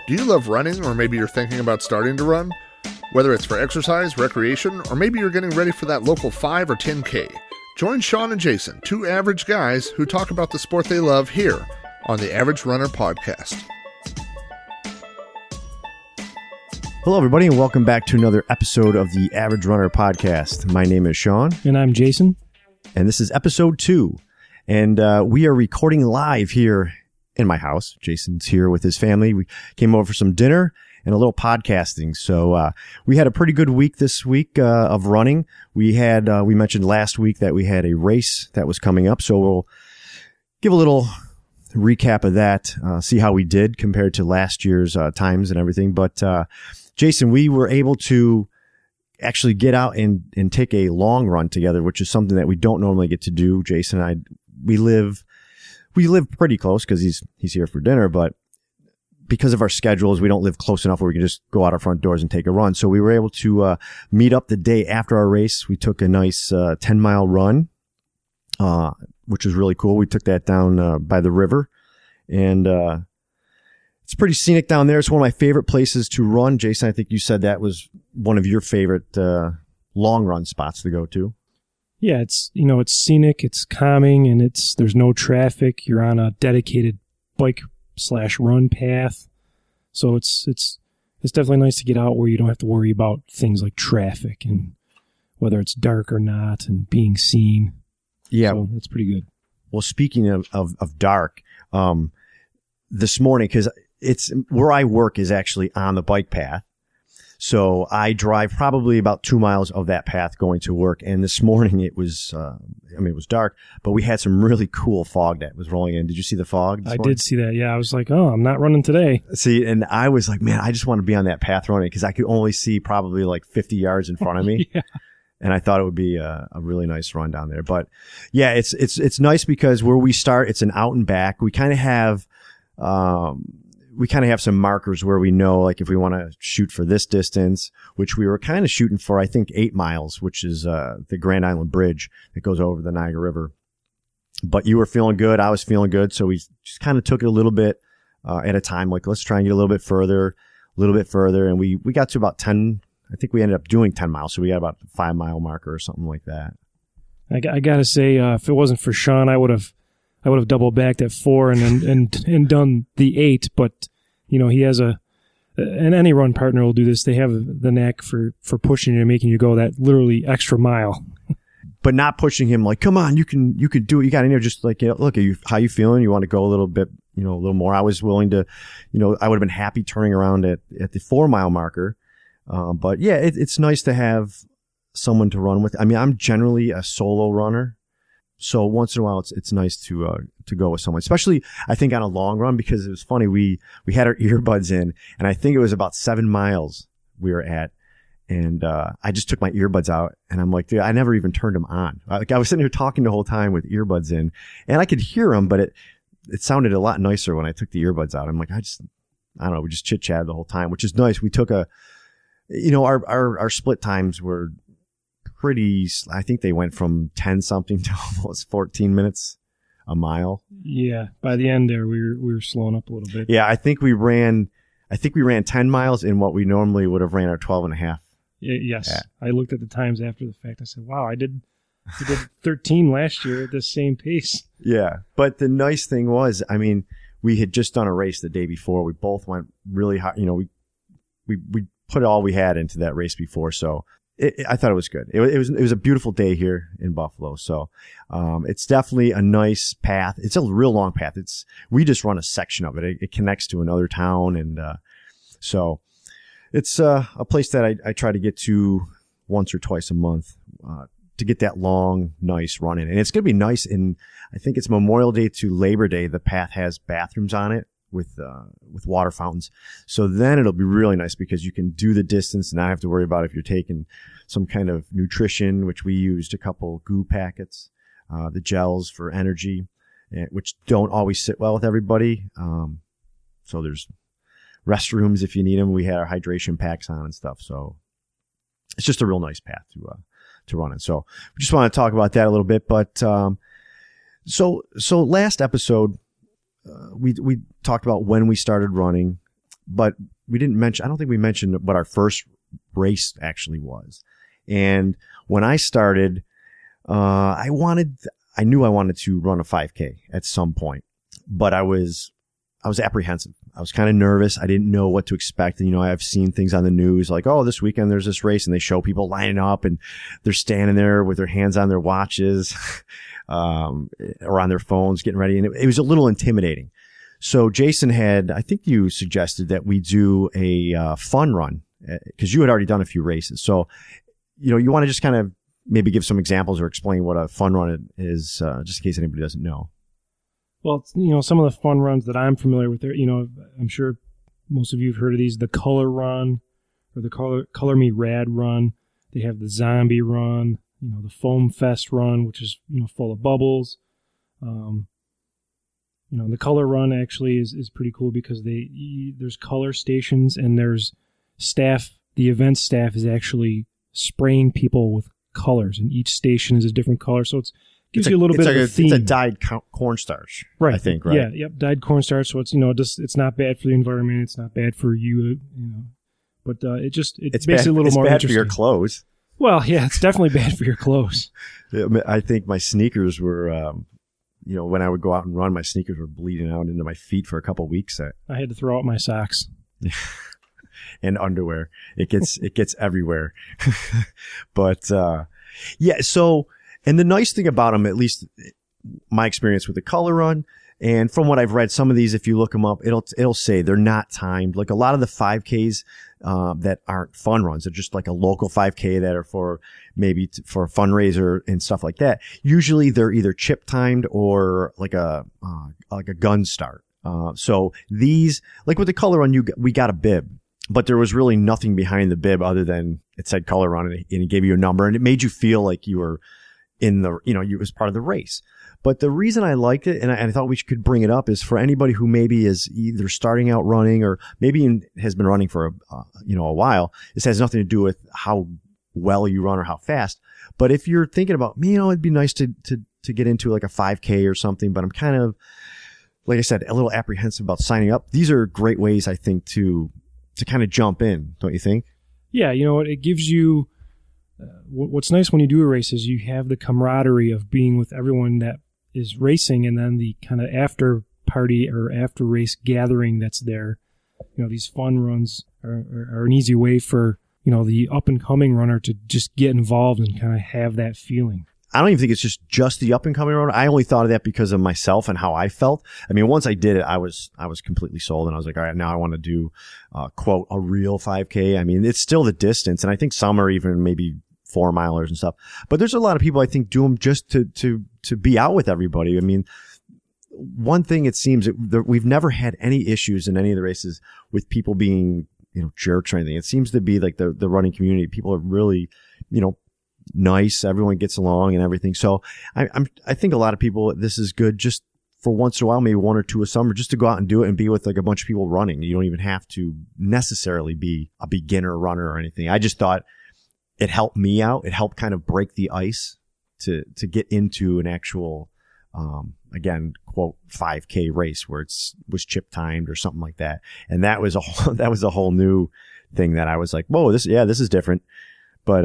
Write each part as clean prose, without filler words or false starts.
Do you love running, or maybe you're thinking about starting to run? Whether it's for exercise, recreation, or maybe you're getting ready for that local 5 or 10K, join Sean and Jason, two average guys who talk about the sport they love here on the Average Runner Podcast. Hello, everybody, and welcome back to another episode of the Average Runner Podcast. My name is Sean. And I'm Jason. And this is episode 2. And we are recording live here in my house. Jason's here with his family. We came over for some dinner and a little podcasting. So we had a pretty good week this week of running. We mentioned last week that we had a race that was coming up. So we'll give a little recap of that, see how we did compared to last year's times and everything. But Jason, we were able to actually get out and take a long run together, which is something that we don't normally get to do. Jason and I, we live pretty close because he's here for dinner, but because of our schedules, we don't live close enough where we can just go out our front doors and take a run. So we were able to meet up the day after our race. We took a nice 10-mile run, which was really cool. We took that down by the river, and it's pretty scenic down there. It's one of my favorite places to run. Jason, I think you said that was one of your favorite long run spots to go to. Yeah, it's scenic, it's calming, and there's no traffic. You're on a dedicated bike/run path. So it's definitely nice to get out where you don't have to worry about things like traffic and whether it's dark or not and being seen. Yeah. So that's pretty good. Well, speaking of dark, this morning, because it's where I work is actually on the bike path. So I drive probably about 2 miles of that path going to work. And this morning it was, it was dark, but we had some really cool fog that was rolling in. Did you see the fog this morning? I did see that. Yeah. I was like, oh, I'm not running today. See, and I was like, man, I just want to be on that path running because I could only see probably like 50 yards in front of me. Yeah. And I thought it would be a really nice run down there. But yeah, it's nice because where we start, it's an out and back. We kind of have, some markers where we know, like, if we want to shoot for this distance, which we were kind of shooting for, I think 8 miles, which is, the Grand Island Bridge that goes over the Niagara River. But you were feeling good. I was feeling good. So we just kind of took it a little bit, at a time. Like, let's try and get a little bit further. And we got to about 10. I think we ended up doing 10 miles. So we got about a 5 mile marker or something like that. I gotta say, if it wasn't for Sean, I would have doubled backed at 4 and done the 8, but he has and any run partner will do this. They have the knack for pushing you and making you go that literally extra mile. But not pushing him like, come on, you can do it. You got in there just like, look, how you feeling? You want to go a little bit, a little more. I was willing to, I would have been happy turning around at the 4 mile marker. But yeah, it's nice to have someone to run with. I mean, I'm generally a solo runner. So once in a while, it's nice to go with someone, especially I think on a long run, because it was funny. We had our earbuds in, and I think it was about 7 miles we were at. And, I just took my earbuds out and I'm like, dude, I never even turned them on. I was sitting here talking the whole time with earbuds in, and I could hear them, but it sounded a lot nicer when I took the earbuds out. I'm like, I don't know. We just chit chatted the whole time, which is nice. We took our split times were pretty, I think they went from 10 something to almost 14 minutes a mile. Yeah. By the end there, we were slowing up a little bit. Yeah. I think we ran 10 miles in what we normally would have ran our 12 and a half. Yes. At. I looked at the times after the fact. I said, wow, I did 13 last year at the same pace. Yeah. But the nice thing was, I mean, we had just done a race the day before. We both went really hard. We put all we had into that race before. So I thought it was good. It was a beautiful day here in Buffalo. So, it's definitely a nice path. It's a real long path. We just run a section of it. It connects to another town. And, so it's, a place that I try to get to once or twice a month, to get that long, nice run in. And it's going to be nice. I think it's Memorial Day to Labor Day. The path has bathrooms on it with water fountains. So then it'll be really nice because you can do the distance and not have to worry about if you're taking some kind of nutrition, which we used a couple GU packets, the gels for energy, which don't always sit well with everybody. So there's restrooms if you need them. We had our hydration packs on and stuff. So it's just a real nice path to run in. So we just want to talk about that a little bit. But so last episode, we talked about when we started running, but we didn't mention, I don't think we mentioned what our first race actually was. And when I started, I knew I wanted to run a 5K at some point, but I was apprehensive. I was kind of nervous. I didn't know what to expect. And, I've seen things on the news like, oh, this weekend there's this race, and they show people lining up and they're standing there with their hands on their watches, or on their phones getting ready. And it was a little intimidating. So Jason I think you suggested that we do a fun run, because you had already done a few races. So, you want to just kind of maybe give some examples or explain what a fun run is, just in case anybody doesn't know. Well, some of the fun runs that I'm familiar with, I'm sure most of you have heard of these, the Color Run or the Color Me Rad Run. They have the Zombie Run, the Foam Fest Run, which is, full of bubbles. The Color Run actually is pretty cool because there's color stations and there's staff. The event staff is actually spraying people with colors, and each station is a different color. So it gives you a little bit of a theme. It's a dyed cornstarch, right? I think, right? Yeah, yep, dyed cornstarch. So it's it's not bad for the environment. It's not bad for you, but it makes it a little more interesting. It's bad for your clothes. Well, yeah, it's definitely bad for your clothes. I think my sneakers were, when I would go out and run, my sneakers were bleeding out into my feet for a couple of weeks. I had to throw out my socks. And underwear. It gets everywhere. But, yeah, so, and the nice thing about them, at least my experience with the Color Run, and from what I've read, some of these, if you look them up, it'll say they're not timed. Like a lot of the 5Ks, that aren't fun runs. They're just like a local 5K that are for maybe for a fundraiser and stuff like that. Usually they're either chip timed or like a gun start. So these, like with the Color Run, we got a bib, but there was really nothing behind the bib other than it said Color Run and it gave you a number, and it made you feel like you were in the, you was part of the race. But the reason I liked it, and I thought we could bring it up, is for anybody who maybe is either starting out running or maybe has been running for a while. This has nothing to do with how well you run or how fast. But if you're thinking about, it'd be nice to get into like a 5K or something, but I'm kind of, like I said, a little apprehensive about signing up. These are great ways, I think, to kind of jump in, don't you think? Yeah, it gives you. What's nice when you do a race is you have the camaraderie of being with everyone that is racing, and then the kind of after party or after race gathering that's there. These fun runs are an easy way for, the up and coming runner to just get involved and kind of have that feeling. I don't even think it's just the up and coming runner. I only thought of that because of myself and how I felt. I mean, once I did it, I was completely sold, and I was like, all right, now I want to do, quote, a real 5K. I mean, it's still the distance, and I think some are even maybe 4 milers and stuff. But there's a lot of people I think do them just to be out with everybody. I mean, one thing it seems we've never had any issues in any of the races with people being, jerks or anything. It seems to be like the running community. People are really, nice. Everyone gets along and everything. So I think a lot of people, this is good just for once in a while, maybe 1 or 2 a summer, just to go out and do it and be with like a bunch of people running. You don't even have to necessarily be a beginner runner or anything. I just thought it helped me out. It helped kind of break the ice to get into an actual, again, quote, 5K race where was chip timed or something like that. And that was a whole new thing that I was like, whoa, this is different. But,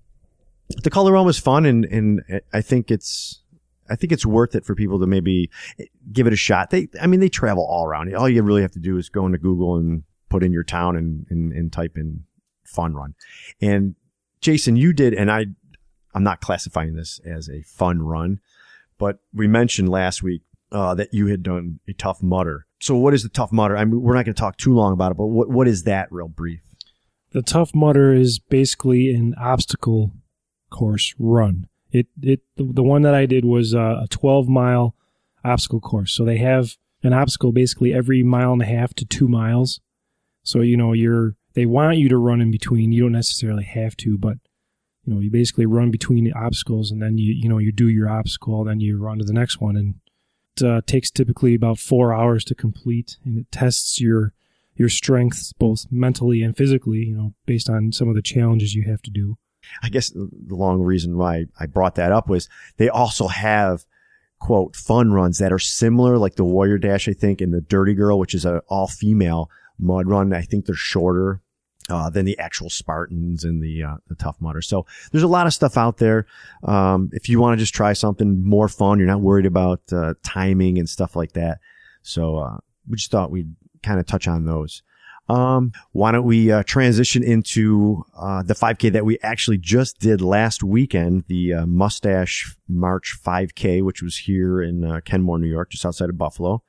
the Color Run was fun, and I think it's worth it for people to maybe give it a shot. They travel all around. All you really have to do is go into Google and put in your town and type in fun run. And Jason, you did, and I'm not classifying this as a fun run, but we mentioned last week that you had done a Tough Mudder. So what is the Tough Mudder? I mean, we're not going to talk too long about it, but what is that, real brief? The Tough Mudder is basically an obstacle course run. The one that I did was a 12-mile obstacle course. So they have an obstacle basically every 1.5 miles to 2 miles. So they want you to run in between. You don't necessarily have to, but you basically run between the obstacles, and then you do your obstacle, then you run to the next one, and it takes typically about 4 hours to complete, and it tests your strengths both mentally and physically, based on some of the challenges you have to do. I guess the long reason why I brought that up was they also have, quote, fun runs that are similar, like the Warrior Dash, I think, and the Dirty Girl, which is an all-female Mud Run. I think they're shorter than the actual Spartans and the Tough Mudders. So there's a lot of stuff out there. If you want to just try something more fun, you're not worried about timing and stuff like that. So we just thought we'd kind of touch on those. Why don't we transition into the 5K that we actually just did last weekend, the Mustache March 5K, which was here in Kenmore, New York, just outside of Buffalo.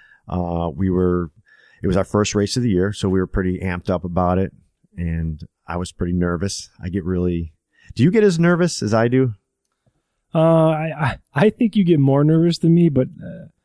It was our first race of the year, so we were pretty amped up about it, and I was pretty nervous. Do you get as nervous as I do? I think you get more nervous than me, but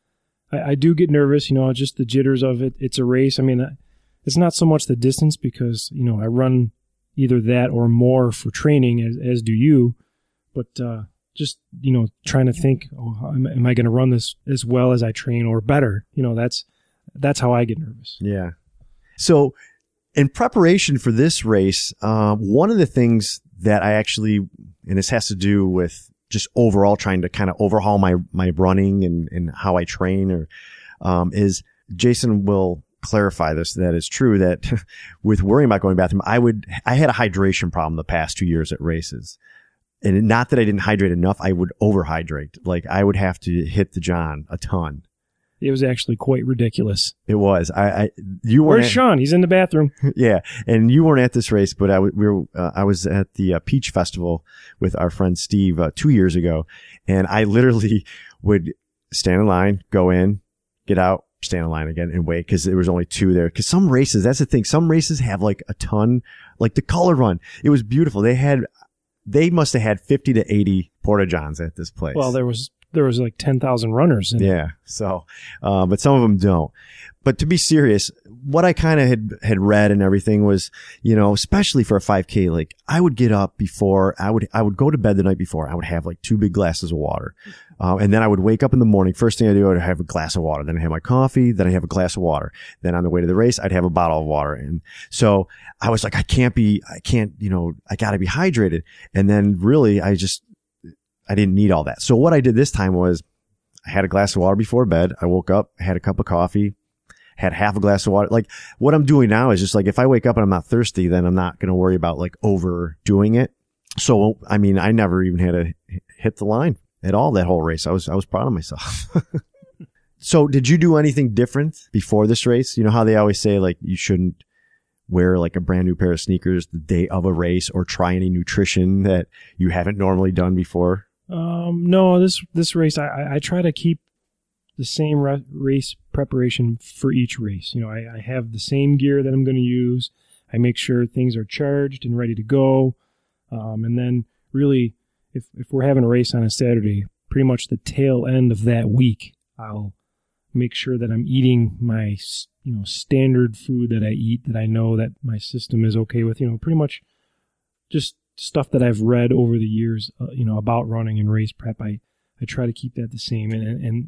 I do get nervous, just the jitters of it. It's a race. I mean, it's not so much the distance because, I run either that or more for training as do you, but just, trying to think, am I going to run this as well as I train or better? That's how I get nervous. Yeah. So in preparation for this race, one of the things that I actually, and this has to do with just overall trying to kind of overhaul my running and how I train is Jason will clarify this, that it's true that with worrying about going to the bathroom, I had a hydration problem the past 2 years at races. And not that I didn't hydrate enough, I would overhydrate. Like I would have to hit the John a ton. It was actually quite ridiculous. It was. You weren't. Where's Sean? He's in the bathroom. Yeah, and you weren't at this race, but I was at the Peach Festival with our friend Steve 2 years ago, and I literally would stand in line, go in, get out, stand in line again, and wait because there was only two there. Because some races, that's the thing. Some races have like a ton, like the Color Run. It was beautiful. They must have had 50 to 80 Porta Johns at this place. Well, there was like 10,000 runners. Yeah. So, but some of them don't. But to be serious, what I kind of had read and everything was, especially for a 5K, like I would get up before I would go to bed the night before. I would have like 2 big glasses of water. And then I would wake up in the morning. First thing I do, I'd have a glass of water. Then I have my coffee. Then I have a glass of water. Then on the way to the race, I'd have a bottle of water. And so I was like, I gotta be hydrated. And then really, I didn't need all that. So what I did this time was I had a glass of water before bed. I woke up, I had a cup of coffee, had half a glass of water. Like what I'm doing now is just like, if I wake up and I'm not thirsty, then I'm not going to worry about like overdoing it. So, I mean, I never even had to hit the line at all that whole race. I was proud of myself. So did you do anything different before this race? You know how they always say like you shouldn't wear like a brand new pair of sneakers the day of a race or try any nutrition that you haven't normally done before? No, this race, I try to keep the same race preparation for each race. I have the same gear that I'm going to use. I make sure things are charged and ready to go. And then really, if we're having a race on a Saturday, pretty much the tail end of that week, I'll make sure that I'm eating my, standard food that I eat that I know that my system is okay with, pretty much just stuff that I've read over the years, about running and race prep. I try to keep that the same. And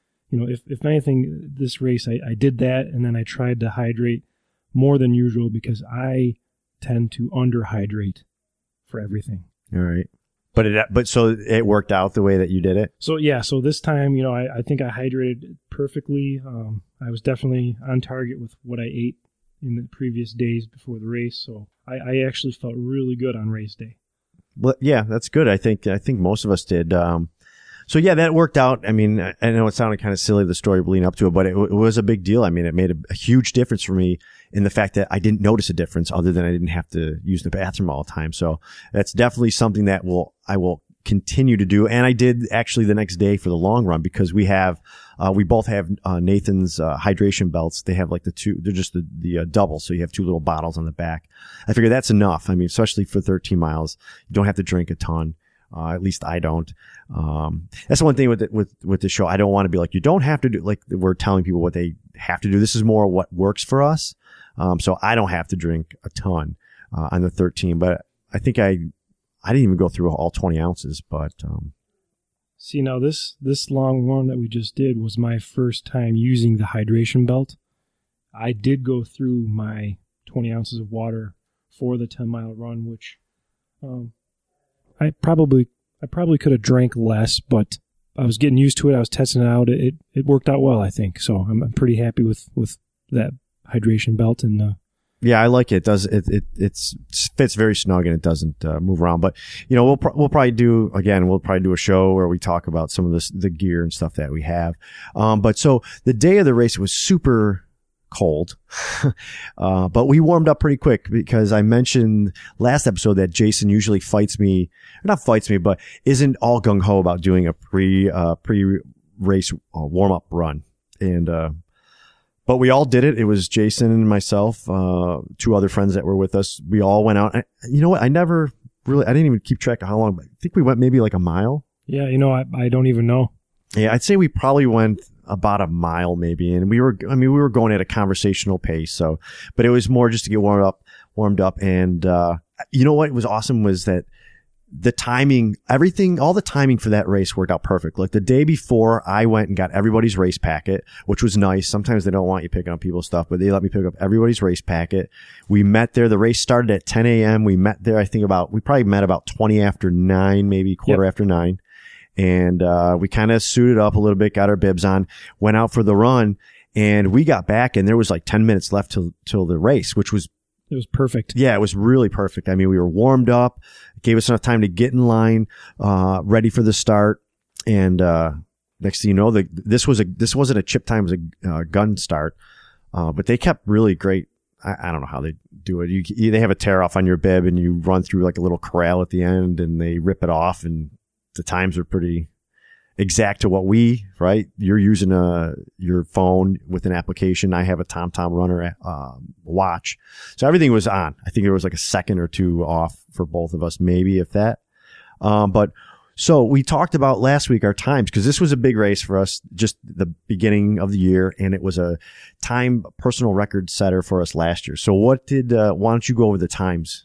if anything, this race, I did that. And then I tried to hydrate more than usual because I tend to underhydrate for everything. All right. But so it worked out the way that you did it? So yeah. So this time, I think I hydrated perfectly. I was definitely on target with what I ate in the previous days before the race. So I actually felt really good on race day. Well, yeah, that's good. I think most of us did. So yeah, that worked out. I mean, I know it sounded kind of silly, the story leading up to it, but it was a big deal. I mean, it made a huge difference for me in the fact that I didn't notice a difference other than I didn't have to use the bathroom all the time. So that's definitely something that I will continue to do. And I did actually the next day for the long run because we both have Nathan's hydration belts. They have like they're just the double. So you have 2 little bottles on the back. I figure that's enough. I mean, especially for 13 miles, you don't have to drink a ton. At least I don't. That's the one thing with the show. I don't want to be like, you don't have to do, like we're telling people what they have to do. This is more what works for us. So I don't have to drink a ton, on the 13, but I think I didn't even go through all 20 ounces, but, see, now this long run that we just did was my first time using the hydration belt. I did go through my 20 ounces of water for the 10-mile run, which, I probably could have drank less, but I was getting used to it. I was testing it out. It worked out well, I think. So I'm pretty happy with that hydration belt. And yeah, I like it. It fits very snug and it doesn't move around. But we'll probably do a show where we talk about some of the gear and stuff that we have. But so the day of the race was super cold, but we warmed up pretty quick because I mentioned last episode that Jason usually not fights me, but isn't all gung ho about doing a pre-race warm up run. And but we all did it. It was Jason and myself, two other friends that were with us. We all went out. You know what? I didn't even keep track of how long, but I think we went maybe like a mile. Yeah, I don't even know. Yeah, I'd say we probably went about a mile maybe. And we were going at a conversational pace. But it was more just to get warmed up. And, you know what was awesome was that the timing, all the timing for that race worked out perfect. Like the day before, I went and got everybody's race packet, which was nice. Sometimes they don't want you picking up people's stuff, but they let me pick up everybody's race packet. We met there. The race started at 10 a.m. We met there, we probably met about 20 after 9, maybe quarter after 9. And, we kind of suited up a little bit, got our bibs on, went out for the run, and we got back and there was like 10 minutes left till the race, it was perfect. Yeah, it was really perfect. I mean, we were warmed up. It gave us enough time to get in line, ready for the start. And next thing you know, this wasn't a chip time, it was a gun start. But they kept really great. I don't know how they do it. They have a tear off on your bib and you run through like a little corral at the end and they rip it off, and the times are pretty exact to what right? You're using your phone with an application. I have a TomTom Runner watch. So everything was on. I think there was like a second or two off for both of us, maybe if that. But so we talked about last week our times, because this was a big race for us, just the beginning of the year, and it was a time personal record setter for us last year. So why don't you go over the times?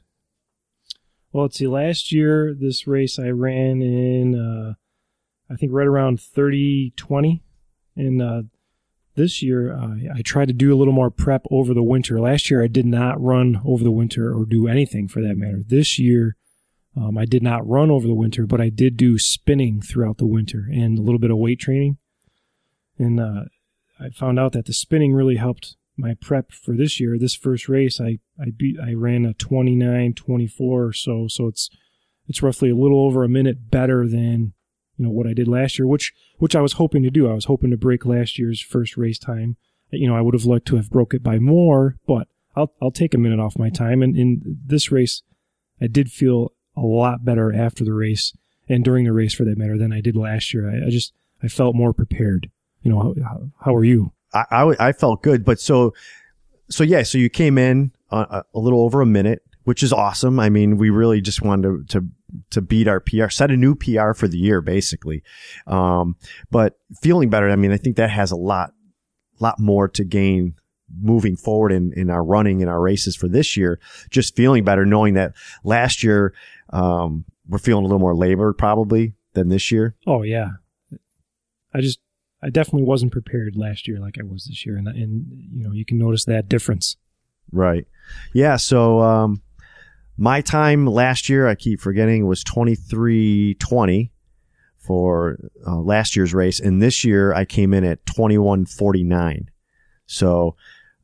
Well, let's see. Last year, this race I ran in, I think right around 30:20. And this year, I tried to do a little more prep over the winter. Last year, I did not run over the winter or do anything for that matter. This year, I did not run over the winter, but I did do spinning throughout the winter and a little bit of weight training. And I found out that the spinning really helped my prep for this year. This first race, I ran a 29:24 or so. So it's roughly a little over a minute better than what I did last year, which I was hoping to do. I was hoping to break last year's first race time. I would have liked to have broke it by more, but I'll take a minute off my time. And in this race, I did feel a lot better after the race and during the race for that matter than I did last year. I felt more prepared. How are you? I felt good, but so you came in a little over a minute, which is awesome. I mean, we really just wanted to beat our PR, set a new PR for the year, basically. But feeling better, I mean, I think that has a lot more to gain moving forward in our running and our races for this year. Just feeling better, knowing that last year, we're feeling a little more labored probably than this year. Oh yeah. I definitely wasn't prepared last year like I was this year. And you can notice that difference. Right. Yeah. So, my time last year, I keep forgetting, was 23:20 for last year's race. And this year I came in at 21:49. So,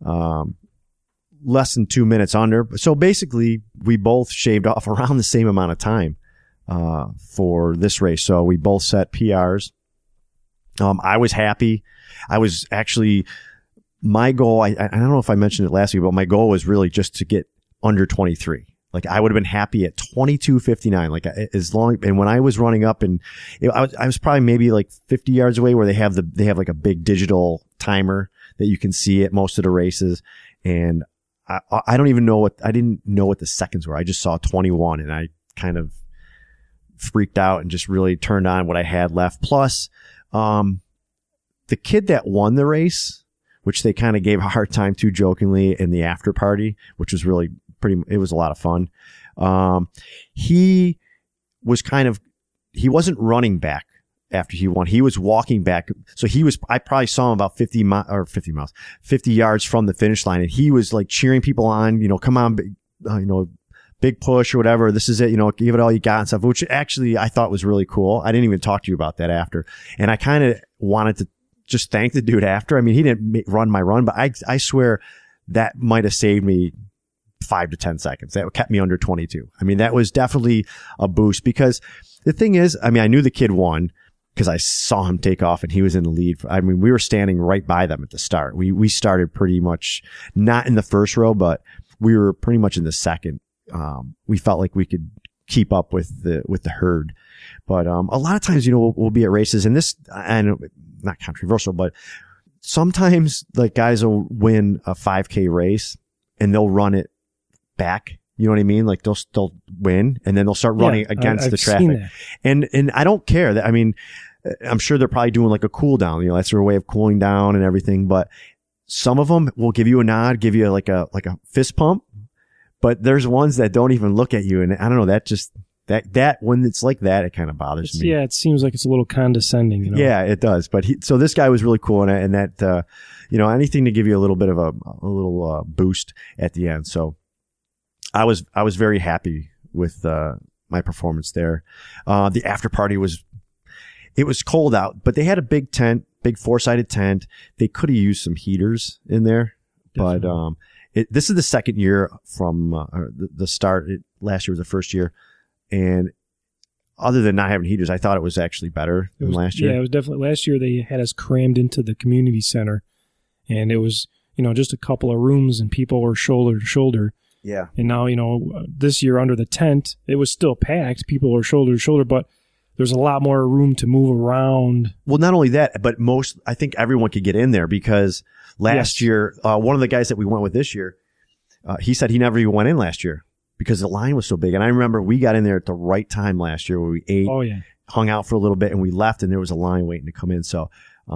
less than 2 minutes under. So basically we both shaved off around the same amount of time, for this race. So we both set PRs. I was happy. I was actually, my goal, I don't know if I mentioned it last week, but my goal was really just to get under 23. Like I would have been happy at 22:59. Like and when I was running up and I was probably maybe like 50 yards away where they have like a big digital timer that you can see at most of the races. And I didn't know what the seconds were. I just saw 21 and I kind of freaked out and just really turned on what I had left. Plus, the kid that won the race, which they kind of gave a hard time to jokingly in the after party, which was really it was a lot of fun. He wasn't running back after he won. He was walking back. So I probably saw him about 50 yards from the finish line. And he was like cheering people on, come on, big push or whatever. This is it, give it all you got and stuff, which actually I thought was really cool. I didn't even talk to you about that after. And I kind of wanted to just thank the dude after. I mean, he didn't run my run, but I swear that might have saved me 5 to 10 seconds. That kept me under 22. I mean, that was definitely a boost because the thing is, I mean, I knew the kid won because I saw him take off and he was in the lead. I mean, we were standing right by them at the start. We started pretty much not in the first row, but we were pretty much in the second. We felt like we could keep up with the herd. But a lot of times, we'll be at races, and this, and not controversial, but sometimes like guys will win a 5K race and they'll run it back. You know what I mean? Like they'll win and then they'll start running against the traffic. And I don't care that. I mean, I'm sure they're probably doing like a cool down. That's their way of cooling down and everything. But some of them will give you a nod, give you like a fist pump. But there's ones that don't even look at you. And I don't know, that when it's like that, it kind of bothers me. Yeah, it seems like it's a little condescending, Yeah, it does. But so this guy was really cool and that, anything to give you a little bit of a little boost at the end. So I was very happy with my performance there. The after party it was cold out, but they had a big tent, big 4-sided tent. They could have used some heaters in there, definitely. But this is the second year from the start. Last year was the first year. And other than not having heaters, I thought it was actually better than last year. Yeah, it was definitely last year. They had us crammed into the community center, and it was just a couple of rooms, and people were shoulder to shoulder. Yeah. And now this year under the tent, it was still packed. People were shoulder to shoulder, but there's a lot more room to move around. Well, not only that, but I think everyone could get in there because last year, one of the guys that we went with this year, he said he never even went in last year because the line was so big. And I remember we got in there at the right time last year where we ate, hung out for a little bit, and we left, and there was a line waiting to come in. So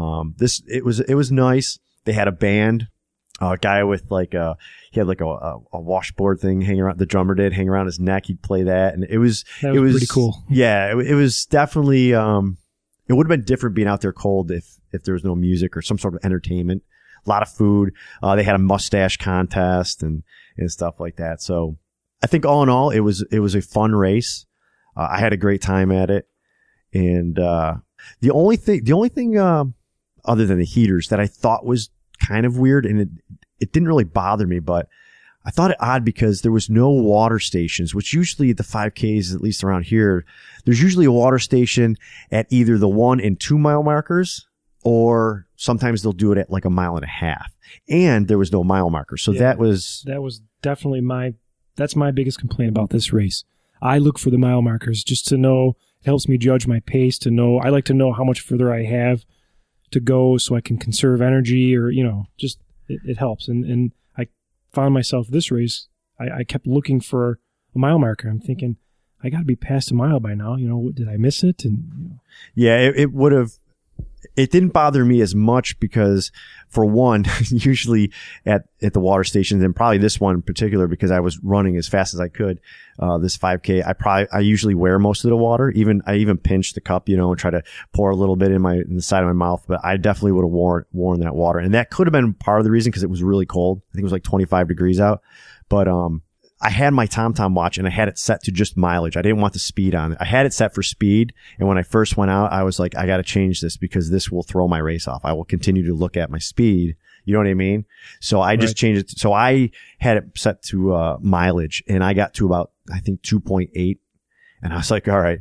it was nice. They had a band, a guy with he had like a washboard thing hanging around. The drummer did hang around his neck. He'd play that, and it was pretty cool. Yeah, it was definitely. It would have been different being out there cold if there was no music or some sort of entertainment. A lot of food. They had a mustache contest and stuff like that. So I think all in all, it was a fun race. I had a great time at it, and the only thing other than the heaters that I thought was kind of weird, and it didn't really bother me, but I thought it odd because there was no water stations, which usually at the 5Ks, at least around here, there's usually a water station at either the 1 and 2 mile markers, or sometimes they'll do it at like 1.5 miles. And there was no mile marker. So that was definitely that's my biggest complaint about this race. I look for the mile markers just to know, it helps me judge my pace I like to know how much further I have to go so I can conserve energy or, just it helps. And I found myself this race, I kept looking for a mile marker. I'm thinking, I got to be past a mile by now. Did I miss it? And yeah, it would have. It didn't bother me as much because, for one, usually at the water stations, and probably this one in particular because I was running as fast as I could, this 5K, I usually wear most of the water. I even pinch the cup, and try to pour a little bit in the side of my mouth, but I definitely would have worn that water. And that could have been part of the reason because it was really cold. I think it was like 25 degrees out. But, I had my TomTom watch and I had it set to just mileage. I didn't want the speed on it. I had it set for speed. And when I first went out, I was like, I got to change this because this will throw my race off. I will continue to look at my speed. You know what I mean? So I just changed it. So I had it set to mileage, and I got to about, I think, 2.8. And I was like, all right,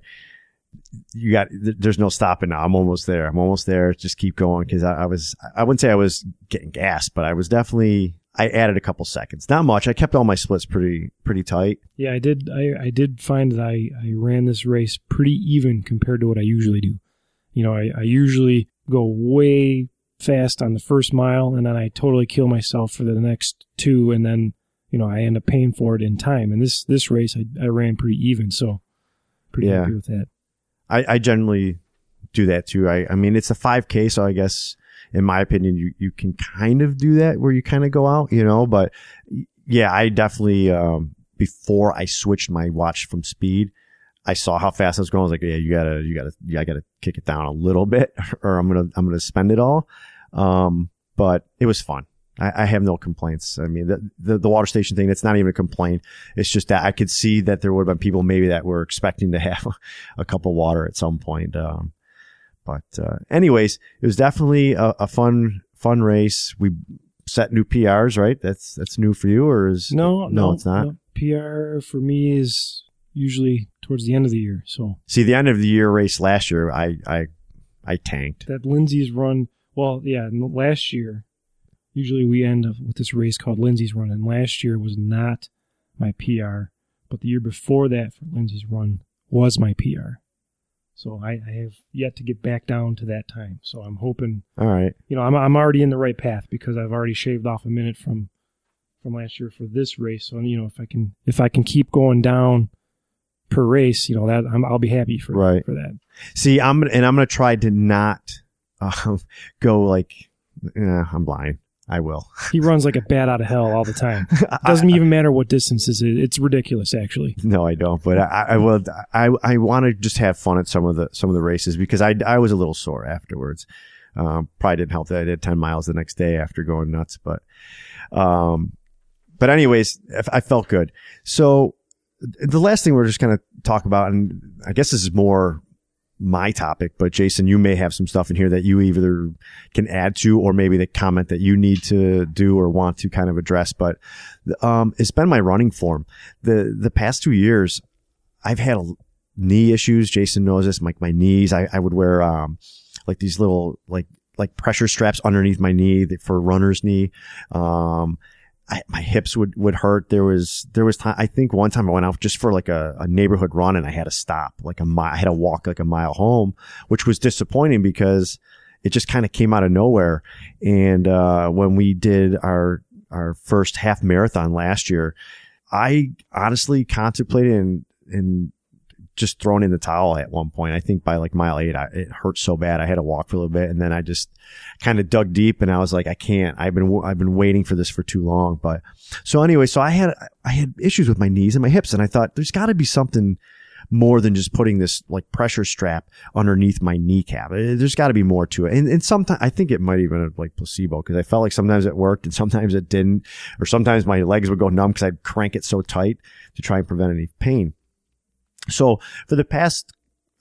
there's no stopping now. I'm almost there. Just keep going. Cause I wouldn't say I was getting gas, but I was definitely, I added a couple seconds. Not much. I kept all my splits pretty tight. Yeah, I did. I did find that I ran this race pretty even compared to what I usually do. I usually go way fast on the first mile, and then I totally kill myself for the next 2, and then, I end up paying for it in time. And this race, I ran pretty even, so pretty happy with that. I generally do that too. I mean, it's a 5K, so I guess, in my opinion, you can kind of do that where you kind of go out, but yeah, I definitely, before I switched my watch from speed, I saw how fast I was going. I was like, yeah, I gotta kick it down a little bit or I'm going to spend it all. But it was fun. I have no complaints. I mean, the water station thing, it's not even a complaint. It's just that I could see that there would have been people maybe that were expecting to have a cup of water at some point. But anyways, it was definitely a fun race. We set new PRs, right? That's new for you, or is no, it's not. No. PR for me is usually towards the end of the year. So see, the end of the year race last year, I tanked. That Lindsay's run. Well, yeah, last year, usually we end with this race called Lindsay's Run, and last year was not my PR, but the year before that for Lindsay's Run was my PR. So I have yet to get back down to that time. So I'm hoping. All right. I'm already in the right path because I've already shaved off a minute from last year for this race. So if I can keep going down per race, that I'll be happy for that. See, I'm gonna try to not go like I'm blind. I will. He runs like a bat out of hell all the time. It doesn't even matter what distance it's ridiculous, actually. No, I don't. But I will. I want to just have fun at some of the races because I was a little sore afterwards. Probably didn't help that I did 10 miles the next day after going nuts. But anyways, I felt good. So the last thing we're just going to talk about, and I guess this is more my topic, but Jason, you may have some stuff in here that you either can add to, or maybe the comment that you need to do or want to kind of address. But it's been my running form. The past 2 years, I've had knee issues. Jason knows this. Like my knees, I would wear like these little like pressure straps underneath my knee for runner's knee. My hips would hurt. There was time, I think one time I went out just for like a neighborhood run and I had to stop I had to walk like a mile home, which was disappointing because it just kind of came out of nowhere. And, when we did our first half marathon last year, I honestly contemplated and just thrown in the towel at one point. I think by like mile 8, it hurt so bad. I had to walk for a little bit, and then I just kind of dug deep, and I was like, I can't. I've been waiting for this for too long. But so anyway, so I had issues with my knees and my hips, and I thought there's got to be something more than just putting this like pressure strap underneath my kneecap. There's got to be more to it. And sometimes I think it might even have like placebo, because I felt like sometimes it worked and sometimes it didn't, or sometimes my legs would go numb because I'd crank it so tight to try and prevent any pain. So for the past,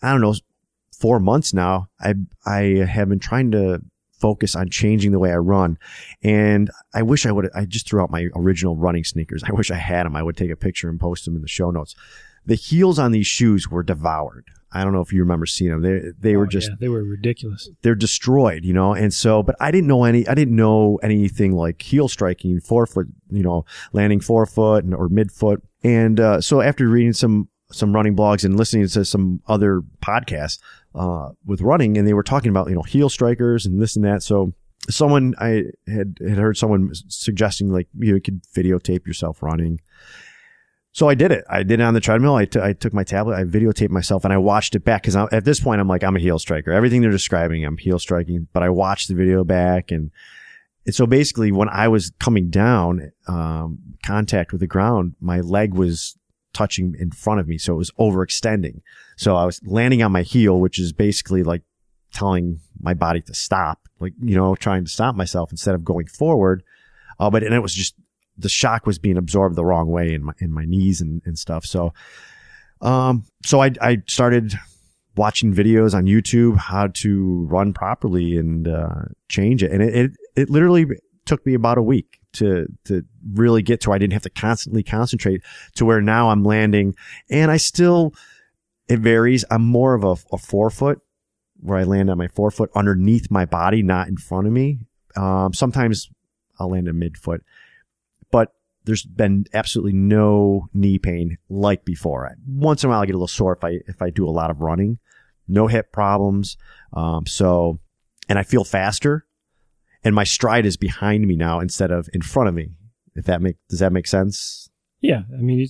4 months now, I have been trying to focus on changing the way I run. And I wish I just threw out my original running sneakers. I wish I had them. I would take a picture and post them in the show notes. The heels on these shoes were devoured. I don't know if you remember seeing them. They were just, they were ridiculous. They're destroyed, and so, but I didn't know anything like heel striking, forefoot, landing forefoot or midfoot. And, so after reading some running blogs and listening to some other podcasts, with running, and they were talking about, heel strikers and this and that. So I had heard someone suggesting like, you could videotape yourself running. So I did it. I did it on the treadmill. I took my tablet, I videotaped myself, and I watched it back, because at this point I'm like, I'm a heel striker. Everything they're describing, I'm heel striking, but I watched the video back. And so basically when I was coming down, contact with the ground, my leg was touching in front of me. So it was overextending. So I was landing on my heel, which is basically like telling my body to stop, like, trying to stop myself instead of going forward. And it was just, the shock was being absorbed the wrong way in my knees and stuff. So, I started watching videos on YouTube, how to run properly and, change it. And it literally took me about a week to really get to where I didn't have to constantly concentrate, to where now I'm landing, and it varies. I'm more of a forefoot, where I land on my forefoot underneath my body, not in front of me. Sometimes I'll land a midfoot, but there's been absolutely no knee pain like before. Once in a while I get a little sore if I do a lot of running. No hip problems. And I feel faster, and my stride is behind me now instead of in front of me. Does that make sense? Yeah. I mean,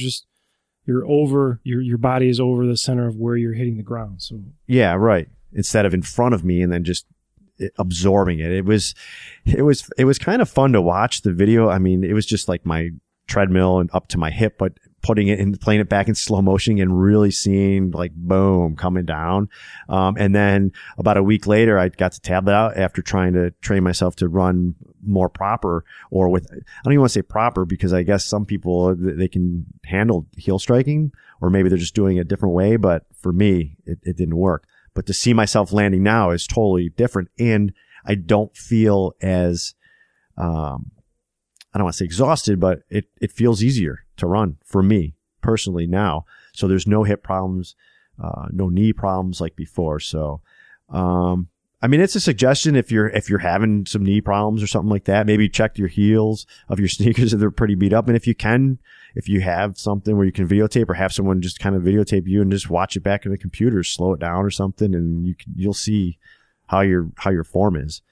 your body is over the center of where you're hitting the ground. So yeah, right. Instead of in front of me and then just absorbing it. It was kind of fun to watch the video. I mean, it was just like my treadmill and up to my hip, but putting it and playing it back in slow motion and really seeing like boom coming down. And then about a week later, I got the tablet out after trying to train myself to run more proper, or I don't even want to say proper, because I guess some people, they can handle heel striking, or maybe they're just doing it a different way. But for me, it didn't work. But to see myself landing now is totally different. And I don't feel as, I don't want to say exhausted, but it feels easier to run for me personally now. So there's no hip problems, no knee problems like before. So, I mean, it's a suggestion if you're having some knee problems or something like that, maybe check your heels of your sneakers if they're pretty beat up. And if you have something where you can videotape or have someone just kind of videotape you and just watch it back in the computer, slow it down or something, and you'll see how your form is.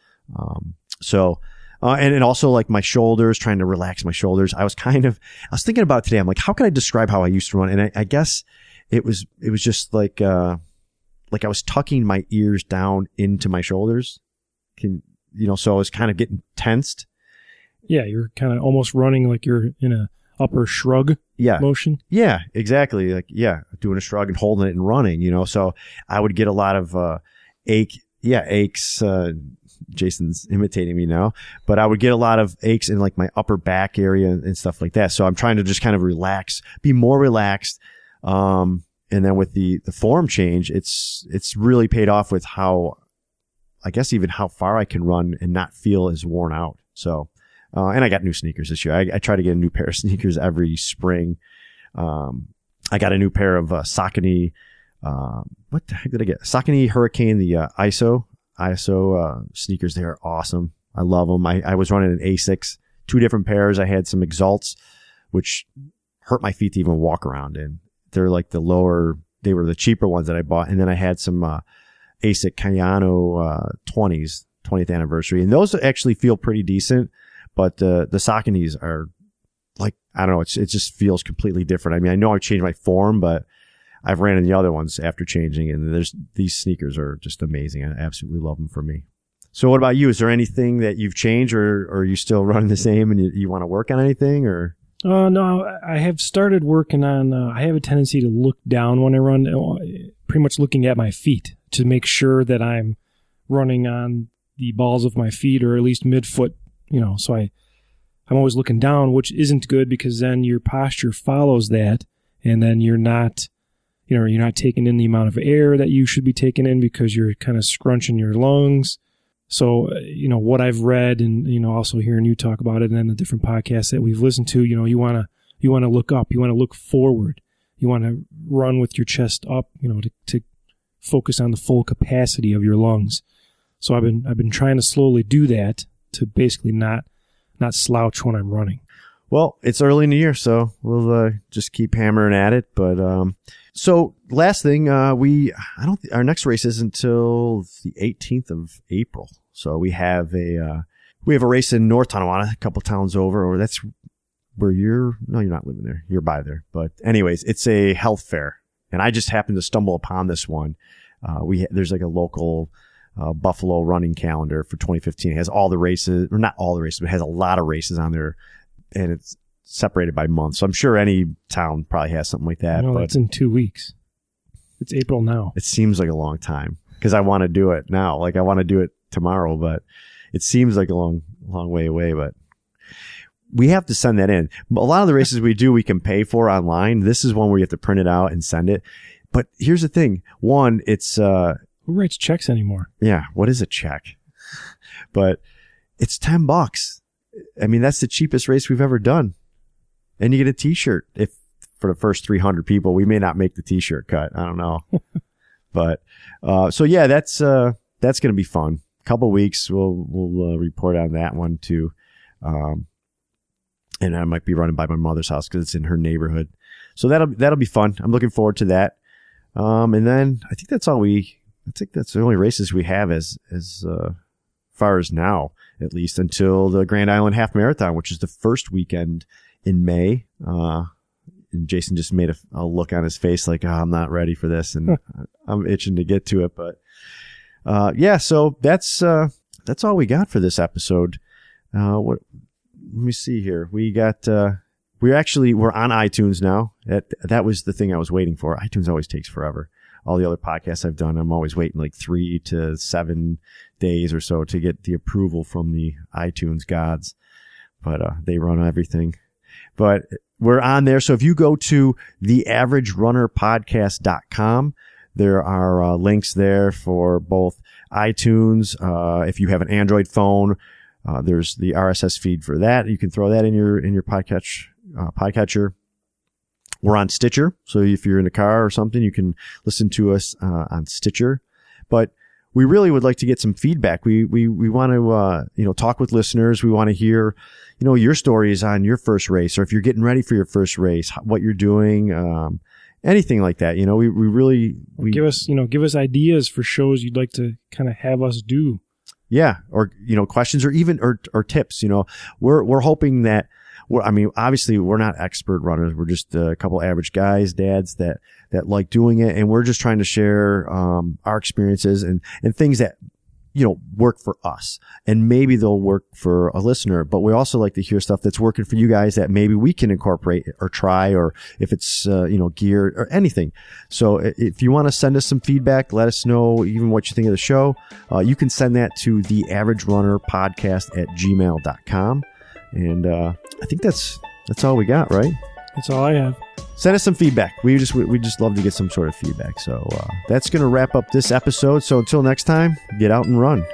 And also like my shoulders, trying to relax my shoulders. I was thinking about it today. I'm like, how can I describe how I used to run? And I guess it was just like I was tucking my ears down into my shoulders. So I was kind of getting tensed. Yeah. You're kind of almost running like you're in a upper shrug motion. Yeah, exactly. Like, doing a shrug and holding it and running, so I would get a lot of, aches. Jason's imitating me now, but I would get a lot of aches in like my upper back area and stuff like that. So I'm trying to just kind of relax, be more relaxed. And then with the form change, it's really paid off with how far I can run and not feel as worn out. So, and I got new sneakers this year. I try to get a new pair of sneakers every spring. I got a new pair of Saucony. What the heck did I get? Saucony Hurricane, the ISO sneakers. They are awesome. I love them. I was running an Asics, 2 different pairs. I had some Exalts, which hurt my feet to even walk around in. They're like they were the cheaper ones that I bought. And then I had some Asics Kayano 20s, 20th anniversary. And those actually feel pretty decent. But the Sauconys are like, I don't know, it just feels completely different. I mean, I know I've changed my form, but I've ran in the other ones after changing, and these sneakers are just amazing. I absolutely love them for me. So what about you? Is there anything that you've changed, or are you still running the same and you want to work on anything, or? No, I have started working on, I have a tendency to look down when I run, pretty much looking at my feet to make sure that I'm running on the balls of my feet, or at least midfoot, so I'm always looking down, which isn't good because then your posture follows that, and then you're not taking in the amount of air that you should be taking in because you're kind of scrunching your lungs. So, what I've read and, also hearing you talk about it and then the different podcasts that we've listened to, you want to look up, you want to look forward, you want to run with your chest up, to focus on the full capacity of your lungs. So I've been trying to slowly do that to basically not slouch when I'm running. Well, it's early in the year, so we'll just keep hammering at it. But so last thing, our next race is until the 18th of April. So we have a race in North Tonawanda, a couple towns over, or that's where you're not living there. You're by there. But anyways, it's a health fair, and I just happened to stumble upon this one. There's like a local Buffalo running calendar for 2015. It has all the races, or not all the races, but it has a lot of races on there. And it's separated by months. So I'm sure any town probably has something like that. No, it's in 2 weeks. It's April now. It seems like a long time because I want to do it now. Like I want to do it tomorrow, but it seems like a long way away. But we have to send that in. A lot of the races we can pay for online. This is one where you have to print it out and send it. But here's the thing. One, it's who writes checks anymore? Yeah. What is a check? But it's $10. I mean, that's the cheapest race we've ever done. And you get a t-shirt if for the first 300 people. We may not make the t-shirt cut. I don't know. But, so yeah, that's going to be fun. A couple weeks. We'll report on that one too. And I might be running by my mother's house because it's in her neighborhood. So that'll be fun. I'm looking forward to that. And then I think that's the only races we have as far as now, at least until the Grand Island Half Marathon, which is the first weekend in May. And Jason just made a look on his face like, oh, I'm not ready for this. And I'm itching to get to it. But, so that's all we got for this episode. Let me see here. We got, we're on iTunes now. That was the thing I was waiting for. iTunes always takes forever. All the other podcasts I've done, I'm always waiting like 3 to 7 days or so to get the approval from the iTunes gods. But they run everything. But we're on there. So if you go to theaveragerunnerpodcast.com, there are links there for both iTunes. If you have an Android phone, There's the RSS feed for that. You can throw that in your podcatcher. We're on Stitcher, so if you're in the car or something, you can listen to us on Stitcher. But we really would like to get some feedback. We want to talk with listeners. We want to hear your stories on your first race, or if you're getting ready for your first race, what you're doing, anything like that. We give us ideas for shows you'd like to kind of have us do. Yeah, or questions, or even or tips. We're hoping that. Obviously, we're not expert runners. We're just a couple average guys, dads that like doing it, and we're just trying to share our experiences and things that work for us, and maybe they'll work for a listener. But we also like to hear stuff that's working for you guys that maybe we can incorporate or try, or if it's gear or anything. So if you want to send us some feedback, let us know even what you think of the show. You can send that to theaveragerunnerpodcast@gmail.com. And I think that's all we got, right? That's all I have. Send us some feedback. We just love to get some sort of feedback. So that's going to wrap up this episode. So until next time, get out and run.